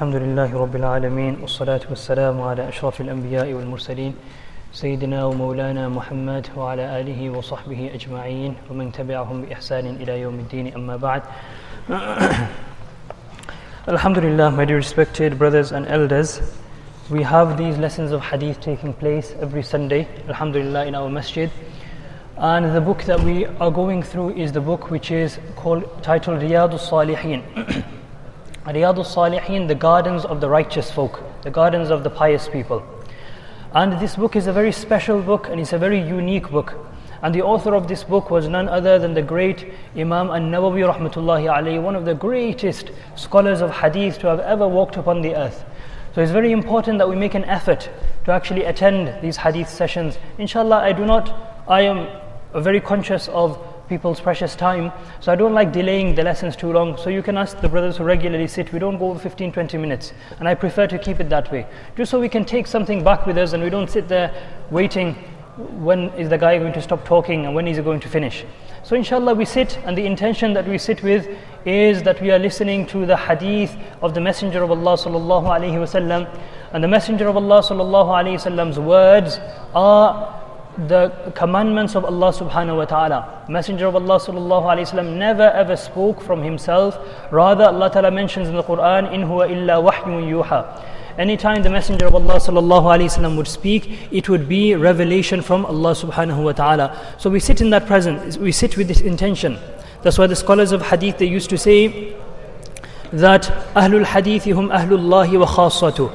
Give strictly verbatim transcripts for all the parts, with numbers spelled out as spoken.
الحمد لله رب العالمين والصلاة والسلام على أشرف الأنبياء والمرسلين سيدنا ومولانا محمد وعلى آله وصحبه أجمعين ومن تبعهم بإحسان إلى يوم الدين أما بعد. Alhamdulillah, my dear respected brothers and elders, we have these lessons of hadith taking place every Sunday, alhamdulillah, in our masjid. And the book that we are going through is the book which is called, titled Riyadus Salihin. Riyadus Salihin, the gardens of the righteous folk, the gardens of the pious people. And this book is a very special book and it's a very unique book. And the author of this book was none other than the great Imam An-Nawawi rahmatullahi alayhi, one of the greatest scholars of hadith to have ever walked upon the earth. So it's very important that we make an effort to actually attend these hadith sessions. Inshallah, I do not, I am very conscious of people's precious time, so I don't like delaying the lessons too long. So you can ask the brothers who regularly sit, we don't go over fifteen to twenty minutes, and I prefer to keep it that way, just so we can take something back with us and we don't sit there waiting when is the guy going to stop talking and when is he going to finish. So inshallah we sit, and the intention that we sit with is that we are listening to the hadith of the Messenger of Allah sallallahu alaihi wasallam, and the Messenger of Allah sallallahu alaihi wasallam's words are the commandments of Allah subhanahu wa ta'ala. Messenger of Allah sallallahu alayhi wasallam never ever spoke from himself. Rather, Allah ta'ala mentions in the Quran, in huwa illa wahyun yuha. Anytime the Messenger of Allah sallallahu alayhi wasallam would speak, it would be revelation from Allah subhanahu wa ta'ala. So we sit in that present, we sit with this intention. That's why the scholars of hadith, they used to say that ahlul hadithi hum ahlullahi wa khassatuh.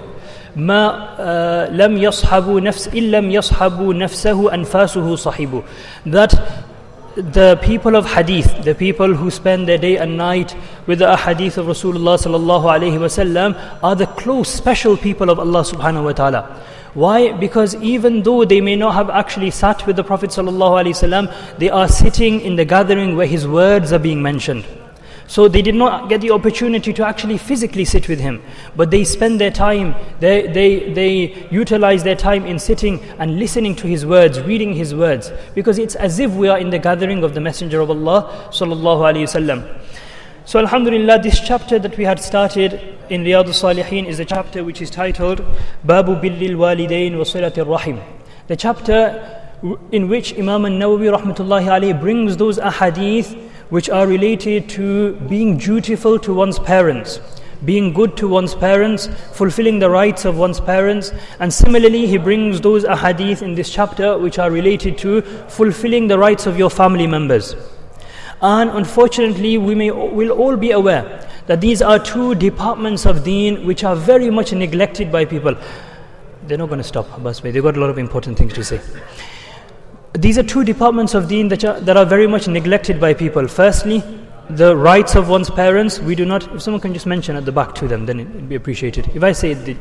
ما لم يصحبوا نفس إن لم يصحبوا نفسه أنفاسه صحبوا. That the people of hadith, the people who spend their day and night with the ahadith of Rasulullah sallallahu alaihi wasallam, are the close special people of Allah subhanahu wa ta'ala. Why? Because even though they may not have actually sat with the Prophet sallallahu alaihi wasallam, they are sitting in the gathering where his words are being mentioned. So they did not get the opportunity to actually physically sit with him, but they spend their time, they, they, they utilize their time in sitting and listening to his words, reading his words, because it's as if we are in the gathering of the Messenger of Allah sallallahu alaihi wasallam. So alhamdulillah, this chapter that we had started in Riyadus Salihin is a chapter which is titled Babu Billil Walidain wa Silatir Rahim. The chapter in which Imam An-Nawawi rahmatullahi alayhi brings those ahadith which are related to being dutiful to one's parents, being good to one's parents, fulfilling the rights of one's parents. And similarly, he brings those ahadith in this chapter which are related to fulfilling the rights of your family members. And unfortunately, we may will all be aware that these are two departments of deen which are very much neglected by people. They're not going to stop, Abbas Bhai. They've got a lot of important things to say. These are two departments of deen that are, that are very much neglected by people. Firstly, the rights of one's parents. We do not, if someone can just mention at the back to them, then it would be appreciated. If I say it,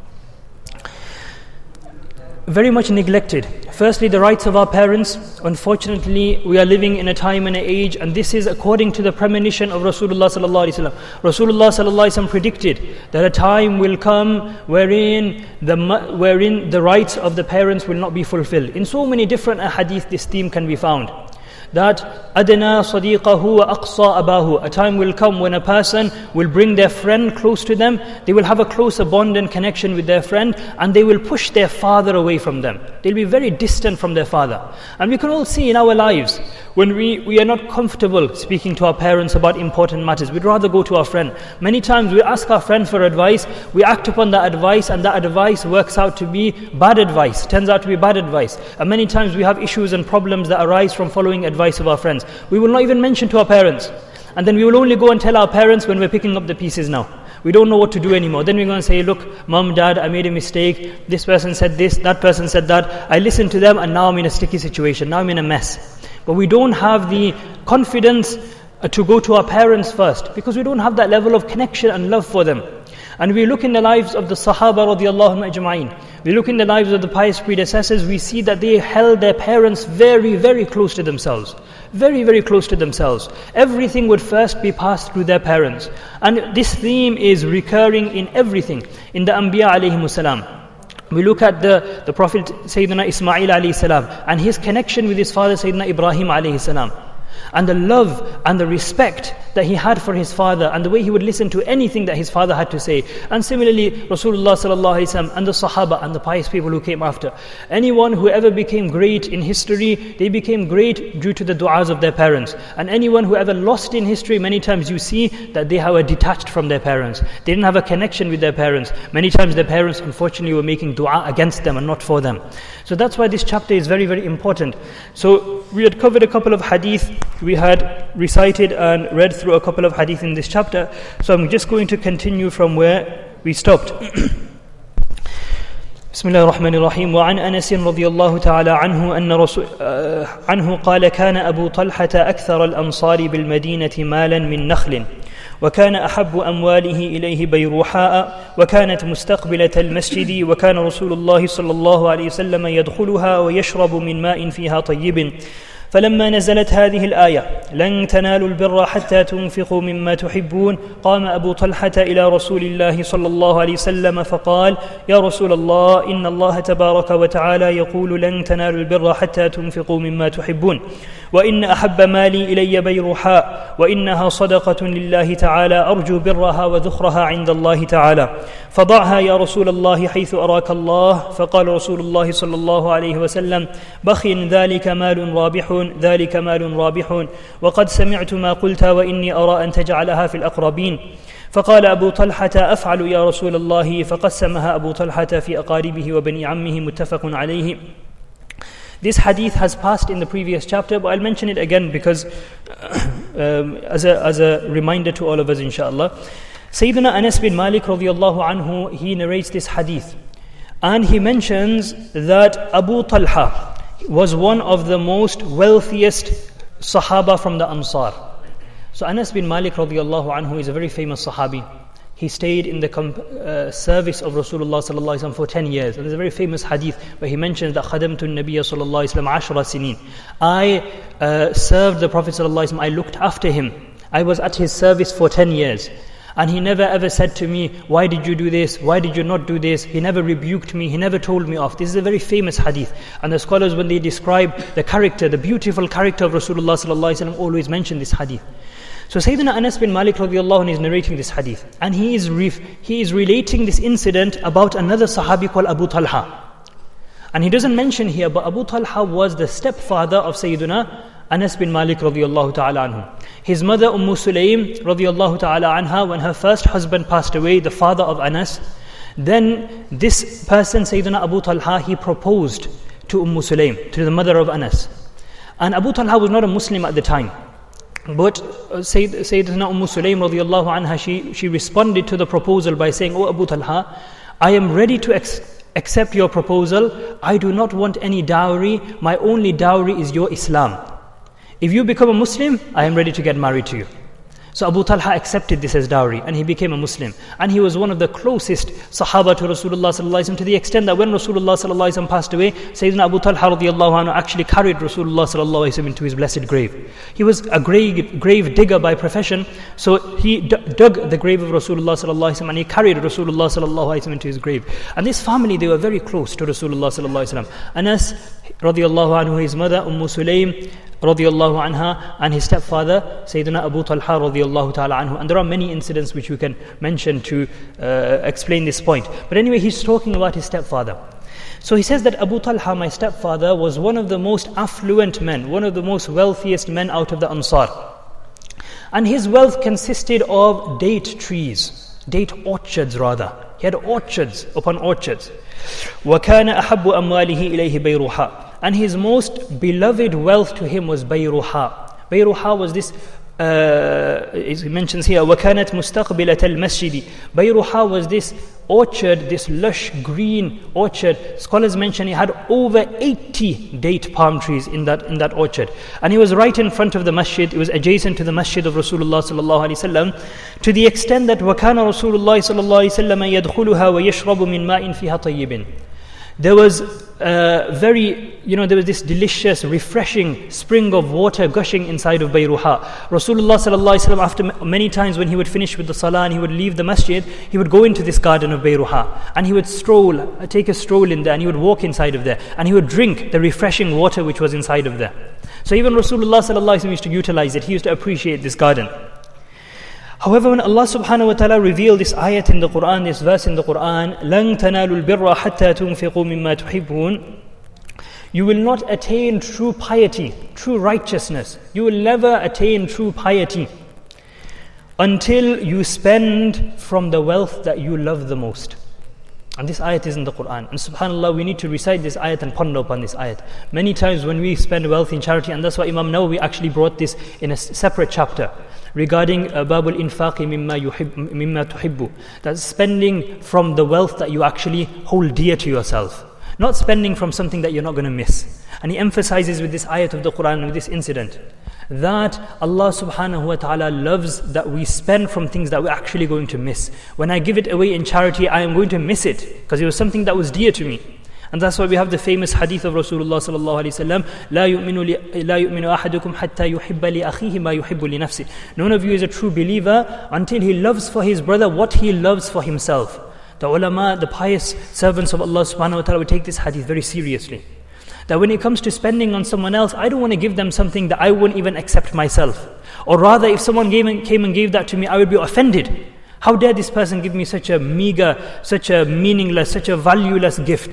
very much neglected. Firstly, the rights of our parents. Unfortunately, we are living in a time and an age, and this is according to the premonition of Rasulullah sallallahu alaihi wasallam. Rasulullah sallallahu alaihi wasallam predicted that a time will come wherein the wherein the rights of the parents will not be fulfilled. In so many different ahadith, this theme can be found. That adna sadiqahu wa aqsa abahu. A time will come when a person will bring their friend close to them. They will have a closer bond and connection with their friend, and they will push their father away from them. They'll be very distant from their father. And we can all see in our lives, when we, we are not comfortable speaking to our parents about important matters, we'd rather go to our friend. Many times we ask our friend for advice, we act upon that advice, and that advice works out to be bad advice, turns out to be bad advice. And many times we have issues and problems that arise from following advice of our friends. We will not even mention to our parents, and then we will only go and tell our parents when we're picking up the pieces now. We don't know what to do anymore. Then we're going to say, look, mom, dad, I made a mistake. This person said this, that person said that. I listened to them and now I'm in a sticky situation. Now I'm in a mess. But we don't have the confidence to go to our parents first, because we don't have that level of connection and love for them. And we look in the lives of the Sahaba radiallahu anhum ajma'in. We look in the lives of the pious predecessors, we see that they held their parents very, very close to themselves. Very, very close to themselves. Everything would first be passed through their parents. And this theme is recurring in everything. In the Anbiya alayhimus salam. We look at the, the Prophet Sayyidina Ismail alayhi salam and his connection with his father Sayyidina Ibrahim alayhi salam. And the love and the respect that he had for his father and the way he would listen to anything that his father had to say. And similarly, Rasulullah sallallahu alaihi wasallam and the Sahaba and the pious people who came after. Anyone who ever became great in history, they became great due to the du'as of their parents. And anyone who ever lost in history, many times you see that they were detached from their parents. They didn't have a connection with their parents. Many times their parents, unfortunately, were making dua against them and not for them. So that's why this chapter is very, very important. So we had covered a couple of hadith. We had recited and read through a couple of hadith in this chapter. So I'm just going to continue from where we stopped. بسم الله الرحمن الرحيم. وعن أنس رضي الله تعالى عنه أن رسول عنه قال كان أبو طلحة أكثر الأنصار بالمدينة مالا من نخل وكان أحب أمواله إليه بيروحاء وكانت مستقبلة المسجد وكان رسول الله صلى الله عليه وسلم يدخلها ويشرب من ماء فيها طيب. فلما نزلت هذه الآية لن تنالوا البر حتى تنفقوا مما تحبون قام أبو طلحة إلى رسول الله صلى الله عليه وسلم فقال يا رسول الله إن الله تبارك وتعالى يقول لن تنالوا البر حتى تنفقوا مما تحبون وإن أحب مالي إلي بيروحاء وإنها صدقة لله تعالى أرجو برها وذخرها عند الله تعالى فضعها يا رسول الله حيث أراك الله. فقال رسول الله صلى الله عليه وسلم بخ ذلك مال رابح ذلك مال رابح وقد سمعت ما قلت وإني أرى أن تجعلها في الأقربين. فقال أبو طلحة أفعل يا رسول الله فقسمها أبو طلحة في أقاربه وبني عمه متفق عليه. This hadith has passed in the previous chapter, but I'll mention it again because um, as a as a reminder to all of us, inshallah. Sayyidina Anas bin Malik radiyallahu anhu, he narrates this hadith, and he mentions that Abu Talha was one of the most wealthiest Sahaba from the Ansar. So Anas bin Malik radiyallahu anhu is a very famous Sahabi. He stayed in the comp- uh, service of Rasulullah sallallahu alaihi wasallam for ten years. And there's a very famous hadith where he mentions that khadamtu an-nabiyya sallallahu alaihi wasallam ashra sinin. I uh, served the Prophet sallallahu alaihi wasallam. I looked after him. I was at his service for ten years. And he never ever said to me, why did you do this? Why did you not do this? He never rebuked me. He never told me off. This is a very famous hadith. And the scholars, when they describe the character, the beautiful character of Rasulullah sallallahu alaihi wasallam, always mention this hadith. So Sayyidina Anas bin Malik radiyallahu anhu is narrating this hadith, and he is re- he is relating this incident about another Sahabi called Abu Talha. And he doesn't mention here, but Abu Talha was the stepfather of Sayyidina Anas bin Malik radiyallahu ta'ala anhu. His mother Umm Sulaym radiyallahu ta'ala anha, when her first husband passed away, the father of Anas, then this person, Sayyidina Abu Talha, he proposed to Umm Sulaym, to the mother of Anas. And Abu Talha was not a Muslim at the time. But uh, Sayyid, Sayyidina Umm Sulaym radiyallahu anha, she, she responded to the proposal by saying, "Oh Abu Talha, I am ready to ex- accept your proposal. I do not want any dowry. My only dowry is your Islam. If you become a Muslim, I am ready to get married to you." So Abu Talha accepted this as dowry, and he became a Muslim. And he was one of the closest Sahaba to Rasulullah sallallahu alaihi wasallam, to the extent that when Rasulullah sallallahu alaihi wasallam passed away, Sayyidina Abu Talha radiyallahu anhu actually carried Rasulullah sallallahu alaihi wasallam into his blessed grave. He was a grave, grave digger by profession, so he d- dug the grave of Rasulullah sallallahu alaihi wasallam, and he carried Rasulullah sallallahu alaihi wasallam into his grave. And this family, they were very close to Rasulullah sallallahu alaihi wasallam. Anas radiyallahu anhu, his mother Umm Sulaym radiyallahu anha, and his stepfather Sayyidina Abu Talha radiyallahu ta'ala anhu. And there are many incidents which we can mention to uh, explain this point. But anyway, he's talking about his stepfather. So he says that Abu Talha, my stepfather, was one of the most affluent men, one of the most wealthiest men out of the Ansar. And his wealth consisted of date trees, date orchards rather. He had orchards upon orchards. وَكَانَ أَحَبُّ أَمْوَالِهِ إِلَيْهِ بَيْرُحَا. And his most beloved wealth to him was Bayruha. Bayruha was this, uh, it mentions here, وَكَانَتْ مُسْتَقْبِلَةَ الْمَسْجِدِ. Bayruha was this orchard, this lush green orchard. Scholars mention he had over eighty date palm trees in that in that orchard. And he was right in front of the masjid. It was adjacent to the masjid of Rasulullah sallallahu alaihi wasallam, to the extent that وَكَانَ رَسُولُ اللَّهِ صَلَّى اللَّهِ عَلَيْهِ وَسَلَّمَ يَدْخُلُهَا وَيَشْرَبُ مِنْ مَاءٍ فِيهَا طَيِّبٍ. There was uh, very, you know, there was this delicious, refreshing spring of water gushing inside of Bayruha. Rasulullah sallallahu alaihi wasallam, after many times when he would finish with the salah and he would leave the masjid, he would go into this garden of Bayruha, and he would stroll, uh, take a stroll in there, and he would walk inside of there, and he would drink the refreshing water which was inside of there. So even Rasulullah sallallahu alaihi wasallam used to utilize it. He used to appreciate this garden. However, when Allah subhanahu wa ta'ala revealed this ayat in the Quran, this verse in the Quran, لَن تَنَالُوا الْبِرَّ حَتَّى تُنْفِقُوا مِمَّا تُحِبُّونَ, you will not attain true piety, true righteousness. You will never attain true piety until you spend from the wealth that you love the most. And this ayat is in the Quran. And subhanAllah, we need to recite this ayat and ponder upon this ayat. Many times when we spend wealth in charity, and that's why Imam Nawawi actually brought this in a separate chapter regarding Babul Infaqi mimma mimma tuhibbu, that's spending from the wealth that you actually hold dear to yourself. Not spending from something that you're not going to miss. And he emphasizes with this ayat of the Quran, with this incident, that Allah subhanahu wa ta'ala loves that we spend from things that we're actually going to miss. When I give it away in charity, I am going to miss it, because it was something that was dear to me. And that's why we have the famous hadith of Rasulullah sallallahu alaihi wasallam, لا يؤمن لا يؤمن أحدكم حتى يحب لأخيه ما يحب لنفسه. None of you is a true believer until he loves for his brother what he loves for himself. The ulama, the pious servants of Allah subhanahu wa ta'ala, will take this hadith very seriously. That when it comes to spending on someone else, I don't want to give them something that I wouldn't even accept myself. Or rather, if someone came and, came and gave that to me, I would be offended. How dare this person give me such a meager, such a meaningless, such a valueless gift?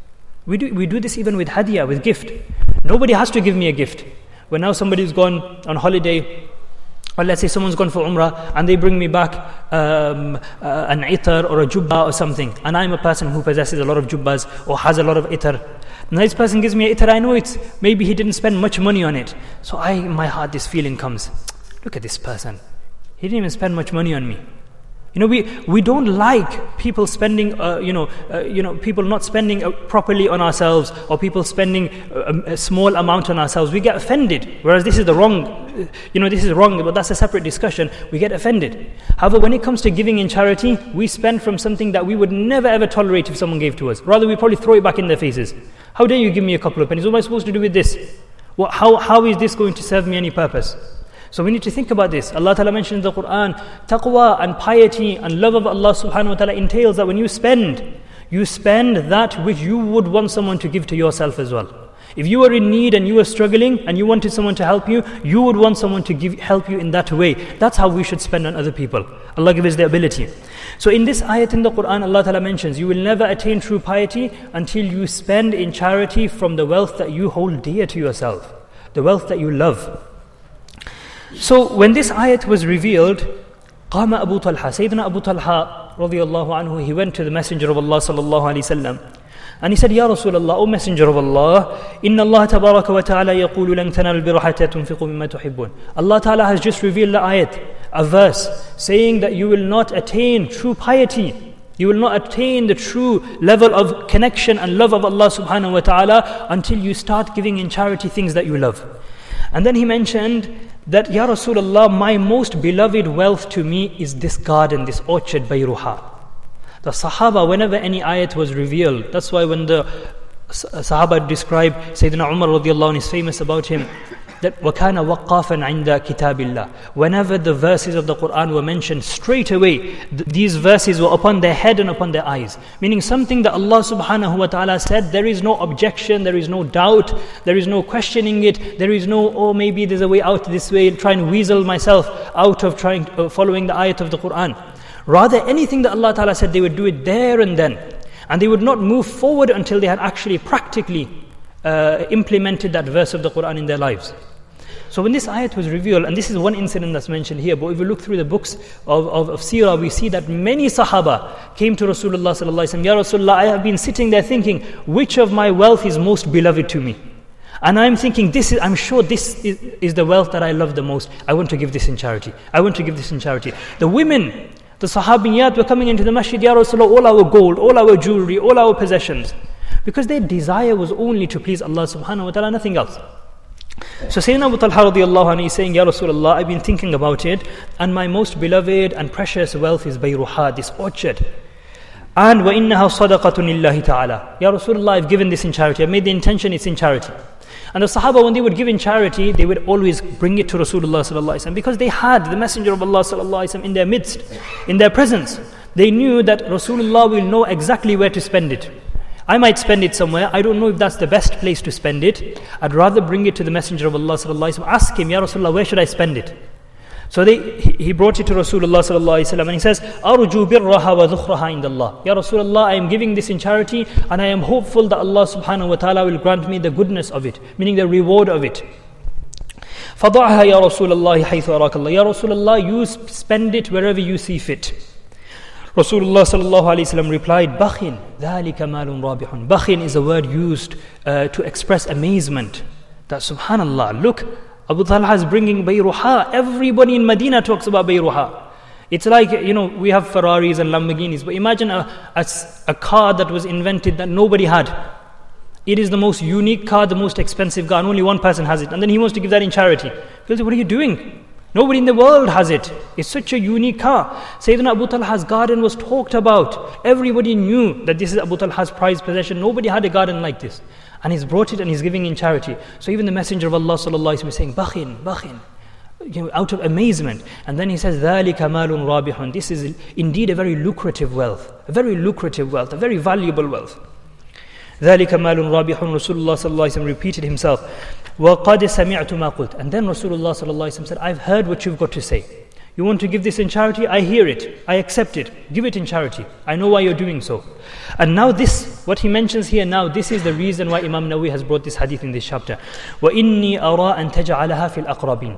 We do, we do this even with hadiyah, with gift. Nobody has to give me a gift. When now somebody's gone on holiday, or let's say someone's gone for umrah and they bring me back um, uh, an itar or a jubba or something, and I'm a person who possesses a lot of jubbas or has a lot of itar. Now this person gives me a itar, I know it's maybe he didn't spend much money on it. So I, in my heart, this feeling comes, look at this person. He didn't even spend much money on me. You know, we, we don't like people spending, uh, you know, uh, you know, people not spending uh, properly on ourselves, or people spending a, a small amount on ourselves. We get offended. Whereas this is the wrong, you know, this is wrong, but that's a separate discussion. We get offended. However, when it comes to giving in charity, we spend from something that we would never ever tolerate if someone gave to us. Rather, we probably throw it back in their faces. How dare you give me a couple of pennies? What am I supposed to do with this? What, how, how is this going to serve me any purpose? So we need to think about this. Allah Ta'ala mentioned in the Quran, taqwa and piety and love of Allah subhanahu wa ta'ala entails that when you spend, you spend that which you would want someone to give to yourself as well. If you were in need and you were struggling and you wanted someone to help you, you would want someone to give help you in that way. That's how we should spend on other people. Allah gives us the ability. So in this ayat in the Quran, Allah Ta'ala mentions, you will never attain true piety until you spend in charity from the wealth that you hold dear to yourself, the wealth that you love. So when this ayat was revealed, قام Abu Talha, Sayyidina Abu Talha radiyallahu anhu, he went to the Messenger of Allah sallallahu alayhi wasallam, and he said, Ya Rasulullah, O Messenger of Allah, Inna Allah tabaraka wa ta'ala yaqulu lan tanalu al-birra hatta tunfiqu mimma tuhibbun. Allah Ta'ala has just revealed the ayat, a verse, saying that you will not attain true piety, you will not attain the true level of connection and love of Allah subhanahu wa ta'ala until you start giving in charity things that you love. And then he mentioned that, Ya Rasulullah, my most beloved wealth to me is this garden, this orchard, Bayruha. The Sahaba, whenever any ayat was revealed, that's why when the Sahaba described Sayyidina Umar radiallahu anh, is famous about him, that وَكَانَ وَقَّافًا عِنْدَ كِتَابِ اللَّهِ. Whenever the verses of the Quran were mentioned, straight away, th- these verses were upon their head and upon their eyes. Meaning something that Allah subhanahu wa ta'ala said, there is no objection, there is no doubt, there is no questioning it, there is no, oh maybe there's a way out this way, try and weasel myself out of trying uh, following the ayat of the Quran. Rather, anything that Allah ta'ala said, they would do it there and then. And they would not move forward until they had actually practically uh, implemented that verse of the Quran in their lives. So when this ayat was revealed, and this is one incident that's mentioned here, but if we look through the books of, of, of seerah, we see that many Sahaba came to Rasulullah sallallahu alaihi wasallam, Ya Rasulullah, I have been sitting there thinking, which of my wealth is most beloved to me? And I'm thinking, this is, I'm sure this is, is the wealth that I love the most. I want to give this in charity. I want to give this in charity. The women, the Sahabiyat were coming into the masjid, Ya Rasulullah, all our gold, all our jewelry, all our possessions. Because their desire was only to please Allah subhanahu wa ta'ala, nothing else. So Sayyidina Abu Talha radiallahu anhu is saying, Ya Rasulullah, I've been thinking about it, and my most beloved and precious wealth is Bayruha, this orchard. And وَإِنَّهَا صَدَقَةٌ لِلَّهِ تَعَالَى. Ya Rasulullah, I've given this in charity. I've made the intention it's in charity. And the Sahaba, when they would give in charity, they would always bring it to Rasulullah sallallahu alaihi wasallam, because they had the Messenger of Allah sallallahu alaihi wasallam in their midst, in their presence. They knew that Rasulullah will know exactly where to spend it. I might spend it somewhere, I don't know if that's the best place to spend it. I'd rather bring it to the Messenger of Allah sallallahu alaihi wasallam, ask him, Ya Rasulullah, where should I spend it? So they, he brought it to Rasulullah sallallahu alaihi wasallam, and he says, "Arju birraha wa dhukhraha indallah." Ya Rasulullah, I am giving this in charity, and I am hopeful that Allah subhanahu wa ta'ala will grant me the goodness of it, meaning the reward of it. فَضَعْهَا يَا رَسُولَ اللَّهِ حَيْثُ أَرَاكَ اللَّهِ. Ya Rasulullah, you spend it wherever you see fit. Rasulullah sallallahu alaihi wasallam replied, "Bakhin, ذَلِكَ مَالٌ رَابِحٌ." Bakhin is a word used uh, to express amazement. That subhanallah, look, Abu Talha is bringing Bayruha. Everybody in Medina talks about Bayruha. It's like, you know, we have Ferraris and Lamborghinis, but imagine a, a, a car that was invented that nobody had. It is the most unique car, the most expensive car, and only one person has it. And then he wants to give that in charity. People say, what are you doing? Nobody in the world has it. It's such a unique car. Sayyidina Abu Talha's garden was talked about. Everybody knew that this is Abu Talha's prized possession. Nobody had a garden like this. And he's brought it and he's giving in charity. So even the Messenger of Allah sallallahu alaihi wasallam is saying, Bakhin, Bakhin, you know, out of amazement. And then he says, ذَلِكَ مَالٌ رَابِحٌ. This is indeed a very lucrative wealth. A very lucrative wealth. A very valuable wealth. ذَلِكَ مَالٌ رَابِحٌ. Rasulullah sallallahu alaihi wasallam repeated himself, وَقَدْ سَمِعْتُ مَا قُلْتُ. And then Rasulullah sallallahu alaihi wasallam said, I've heard what you've got to say. You want to give this in charity? I hear it. I accept it. Give it in charity. I know why you're doing so. And now this, what he mentions here now, this is the reason why Imam Nawawi has brought this hadith in this chapter. وَإِنِّي أَرَىٰ أَن تَجْعَلَهَا فِي الْأَقْرَبِينَ.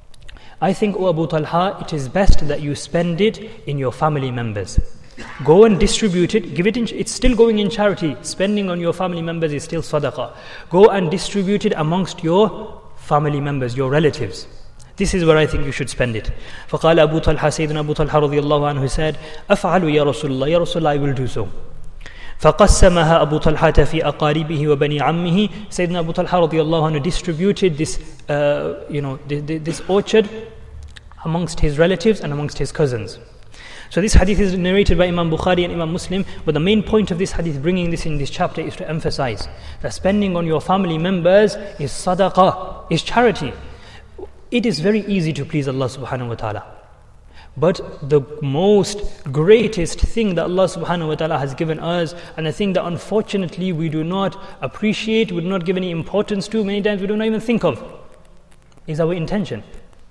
I think, O Abu Talha, it is best that you spend it in your family members. Go and distribute it. Give it in, it's still going in charity. Spending on your family members is still sadaqah. Go and distribute it amongst your family members, your relatives. This is where I think you should spend it. فَقَالَ أَبُو طَلْحَةَ. Sayyidina Abu Talha radiallahu anhu said, أَفْعَلُ يَا رَسُولَ اللَّهِ. Ya Rasulullah, I will do so. فَقَسَّمَهَا أَبُو طَلْحَةَ فِي أَقَارِبِهِ وَبَنِي عَمِّهِ. Sayyidina Abu Talha radiallahu anhu distributed this, uh, you know, this, this orchard amongst his relatives and amongst his cousins. So this hadith is narrated by Imam Bukhari and Imam Muslim, but the main point of this hadith, bringing this in this chapter, is to emphasize that spending on your family members is sadaqah, is charity. It is very easy to please Allah subhanahu wa ta'ala. But the most greatest thing that Allah subhanahu wa ta'ala has given us, and the thing that unfortunately we do not appreciate, we do not give any importance to, many times we do not even think of, is our intention.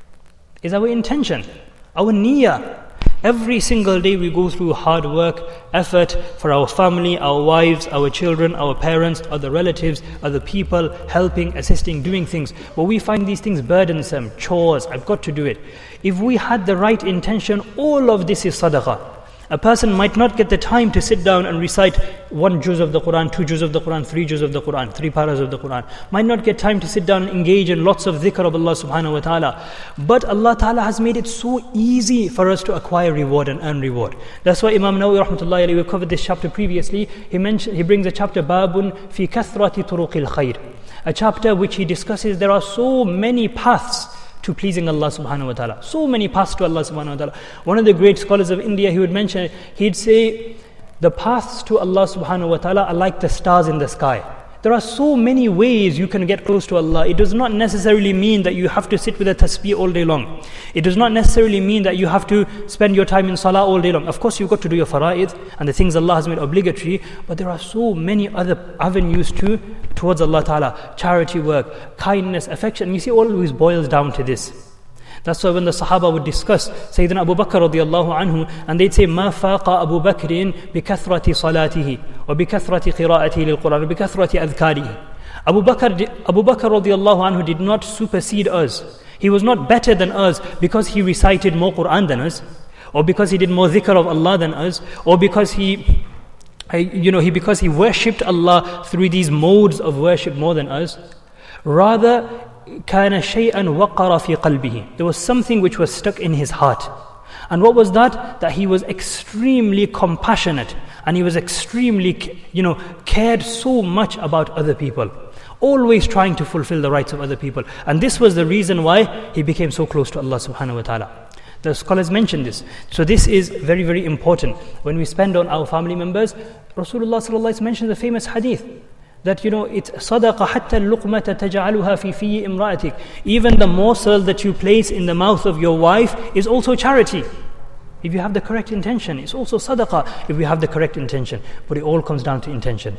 Is our intention, our niyyah. Every single day we go through hard work, effort for our family, our wives, our children, our parents, other relatives, other people, helping, assisting, doing things. But we find these things burdensome, chores, I've got to do it. If we had the right intention, all of this is sadaqah. A person might not get the time to sit down and recite one juz of the Quran, two juz of the Quran, three juz of the Quran, three paras of the Quran. Might not get time to sit down and engage in lots of dhikr of Allah subhanahu wa ta'ala. But Allah ta'ala has made it so easy for us to acquire reward and earn reward. That's why Imam Nawawi rahmatullahi alayhi, we covered this chapter previously. He mentioned, he brings a chapter, Babun fi kathrati turuqil khair. A chapter which he discusses, there are so many paths to pleasing Allah subhanahu wa ta'ala. So many paths to Allah subhanahu wa ta'ala. One of the great scholars of India, he would mention, he'd say, the paths to Allah subhanahu wa ta'ala are like the stars in the sky. There are so many ways you can get close to Allah. It does not necessarily mean that you have to sit with a tasbih all day long. It does not necessarily mean that you have to spend your time in salah all day long. Of course, you've got to do your fara'id and the things Allah has made obligatory, but there are so many other avenues too towards Allah Ta'ala. Charity work, kindness, affection. You see, always boils down to this. That's why when the Sahaba would discuss Sayyidina Abu Bakr radiallahu anhu, and they'd say, مَا فَاقَ أَبُو بَكْرٍ بِكَثْرَةِ صَلَاتِهِ وَبِكَثْرَةِ قِرَاءَتِهِ لِلْقُرْآنِ وَبِكَثْرَةِ أَذْكَارِهِ. Abu Bakr, Abu Bakr radiallahu anhu did not supersede us. He was not better than us because he recited more Qur'an than us, or because he did more dhikr of Allah than us, or because he, you know, he because he worshipped Allah through these modes of worship more than us. Rather, كان شيئا وقر في قلبه. There was something which was stuck in his heart. And what was that? That he was extremely compassionate, and he was extremely, you know, cared so much about other people, always trying to fulfill the rights of other people. And this was the reason why he became so close to Allah subhanahu wa ta'ala. The scholars mention this. So this is very, very important. When we spend on our family members, Rasulullah sallallahu alaihi wasallam mentions the famous hadith that, you know, it's صَدَقَ حَتَّى اللُّقْمَةَ تَجْعَلُهَا فِي فِي إِمْرَأَتِكَ. Even the morsel that you place in the mouth of your wife is also charity. If you have the correct intention, it's also sadaqah if we have the correct intention. But it all comes down to intention.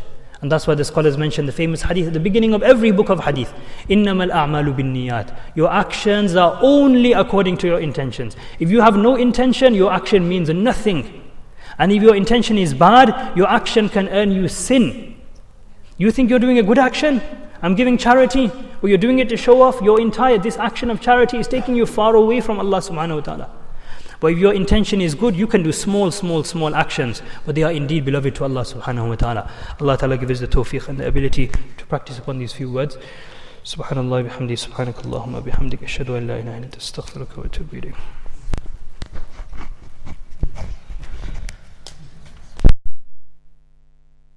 And that's why the scholars mention the famous hadith at the beginning of every book of hadith. إِنَّمَا الْأَعْمَالُ بِالنِّيَّاتِ. Your actions are only according to your intentions. If you have no intention, your action means nothing. And if your intention is bad, your action can earn you sin. You think you're doing a good action? I'm giving charity, or you're doing it to show off. Your entire, this action of charity is taking you far away from Allah subhanahu wa ta'ala. But if your intention is good, you can do small, small, small actions, but they are indeed beloved to Allah subhanahu wa ta'ala. Allah ta'ala gives us the tawfiq and the ability to practice upon these few words. Subhanallah bihamdi, subhanakallahumma bihamdik, ashhadu an la ilaha illa anta astaghfiruka wa atubu ilayk.